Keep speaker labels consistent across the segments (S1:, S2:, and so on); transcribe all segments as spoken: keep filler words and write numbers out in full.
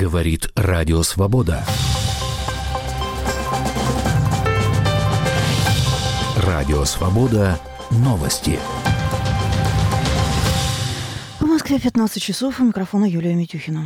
S1: Говорит Радио Свобода. Радио Свобода. Новости.
S2: В Москве пятнадцать часов. У микрофона Юлия Митюхина.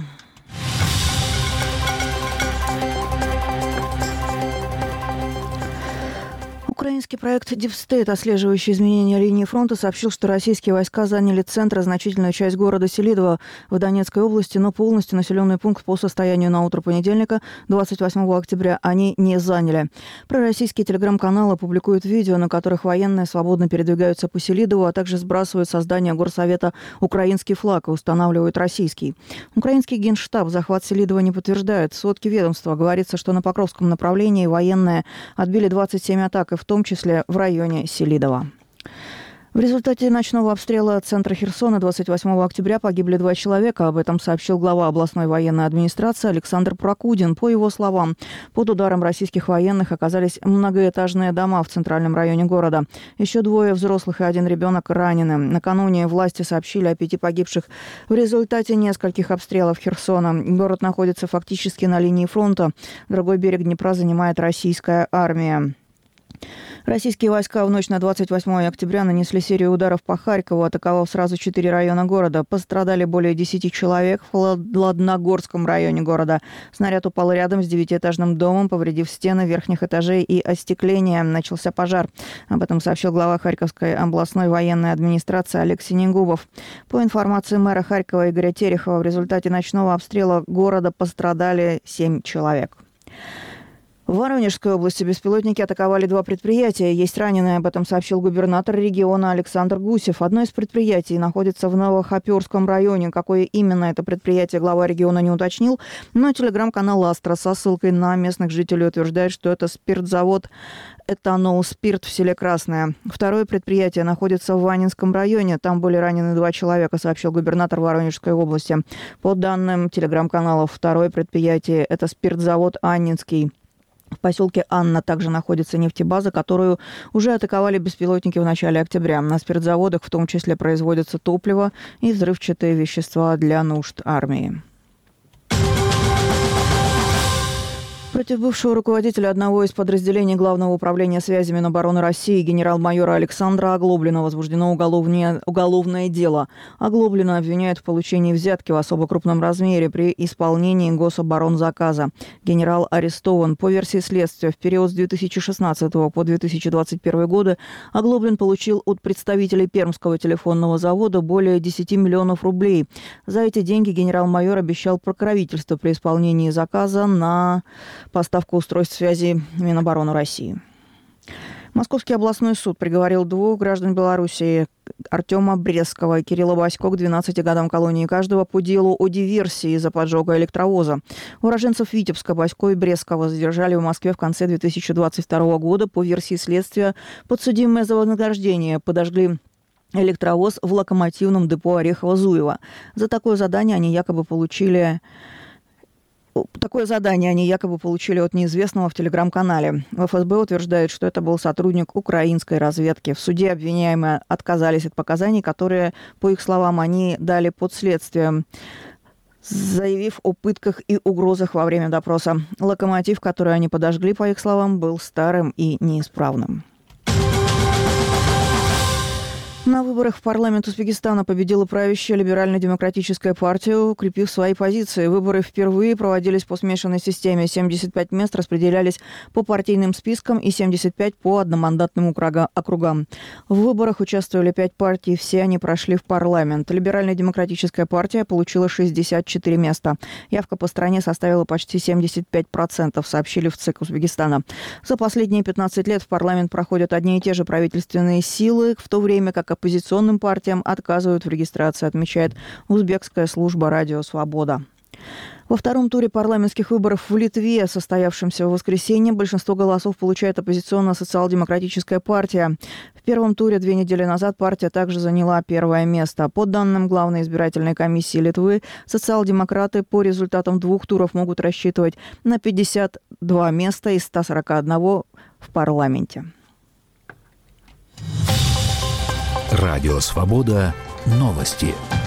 S2: Украинский проект Deep State, отслеживающий изменения линии фронта, сообщил, что российские войска заняли центр, значительную часть города Селидово в Донецкой области, но полностью населенный пункт по состоянию на утро понедельника, двадцать восьмого октября, они не заняли. Пророссийские телеграм-каналы публикуют видео, на которых военные свободно передвигаются по Селидову, а также сбрасывают со здания горсовета украинский флаг и устанавливают российский. Украинский генштаб захват Селидова не подтверждает. В сводке ведомства говорится, что на Покровском направлении военные отбили двадцать семь атак, и в том числе в районе Селидова. В результате ночного обстрела центра Херсона двадцать восьмого октября погибли два человека. Об этом сообщил глава областной военной администрации Александр Прокудин. По его словам, под ударом российских военных оказались многоэтажные дома в центральном районе города. Еще двое взрослых и один ребенок ранены. Накануне власти сообщили о пяти погибших в результате нескольких обстрелов Херсона. Город находится фактически на линии фронта. Другой берег Днепра занимает российская армия. Российские войска в ночь на двадцать восьмого октября нанесли серию ударов по Харькову, атаковав сразу четыре района города. Пострадали более десяти человек в Ладногорском районе города. Снаряд упал рядом с девятиэтажным домом, повредив стены верхних этажей и остекление. Начался пожар. Об этом сообщил глава Харьковской областной военной администрации Олег Синегубов. По информации мэра Харькова Игоря Терехова, в результате ночного обстрела города пострадали семь человек. В Воронежской области беспилотники атаковали два предприятия. Есть раненые, об этом сообщил губернатор региона Александр Гусев. Одно из предприятий находится в Новохоперском районе. Какое именно это предприятие, глава региона не уточнил. Но телеграм-канал «Астра» со ссылкой на местных жителей утверждает, что это спиртзавод «Этанол Спирт» в селе Красное. Второе предприятие находится в Ванинском районе. Там были ранены два человека, сообщил губернатор Воронежской области. По данным телеграм-каналов, второе предприятие – это спиртзавод «Аннинский». В поселке Анна также находится нефтебаза, которую уже атаковали беспилотники в начале октября. На спиртзаводах в том числе производятся топливо и взрывчатые вещества для нужд армии. Против бывшего руководителя одного из подразделений Главного управления связи Минобороны России генерал-майора Александра Оглоблина возбуждено уголовное, уголовное дело. Оглоблина обвиняют в получении взятки в особо крупном размере при исполнении гособоронзаказа. Генерал арестован. По версии следствия, в период с две тысячи шестнадцатого по две тысячи двадцать первый годы Оглоблин получил от представителей Пермского телефонного завода более десяти миллионов рублей. За эти деньги генерал-майор обещал покровительство при исполнении заказа на поставку устройств связи Минобороны России. Московский областной суд приговорил двух граждан Белоруссии, Артема Брестского и Кирилла Басько, к двенадцати годам колонии каждого по делу о диверсии из-за поджога электровоза. Уроженцев Витебска Басько и Брестского задержали в Москве в конце две тысячи двадцать второго года. По версии следствия, подсудимые за вознаграждение подожгли электровоз в локомотивном депо Орехово-Зуево. За такое задание они якобы получили... Такое задание они якобы получили от неизвестного в телеграм-канале. В эф эс бэ утверждают, что это был сотрудник украинской разведки. В суде обвиняемые отказались от показаний, которые, по их словам, они дали под следствием, заявив о пытках и угрозах во время допроса. Локомотив, который они подожгли, по их словам, был старым и неисправным. На выборах в парламент Узбекистана победила правящая либерально-демократическая партия, укрепив свои позиции. Выборы впервые проводились по смешанной системе. семьдесят пять мест распределялись по партийным спискам и семьдесят пять по одномандатным округам. В выборах участвовали пять партий, все они прошли в парламент. Либерально-демократическая партия получила шестьдесят четыре места. Явка по стране составила почти семьдесят пять процентов, сообщили в ЦИК Узбекистана. За последние пятнадцать лет в парламент проходят одни и те же правительственные силы, в то время как оппозиционным партиям отказывают в регистрации, отмечает узбекская служба «Радио Свобода». Во втором туре парламентских выборов в Литве, состоявшемся в воскресенье, большинство голосов получает оппозиционная социал-демократическая партия. В первом туре две недели назад партия также заняла первое место. По данным Главной избирательной комиссии Литвы, социал-демократы по результатам двух туров могут рассчитывать на пятьдесят два места из ста сорока одного в парламенте.
S1: Радио Свобода. Новости.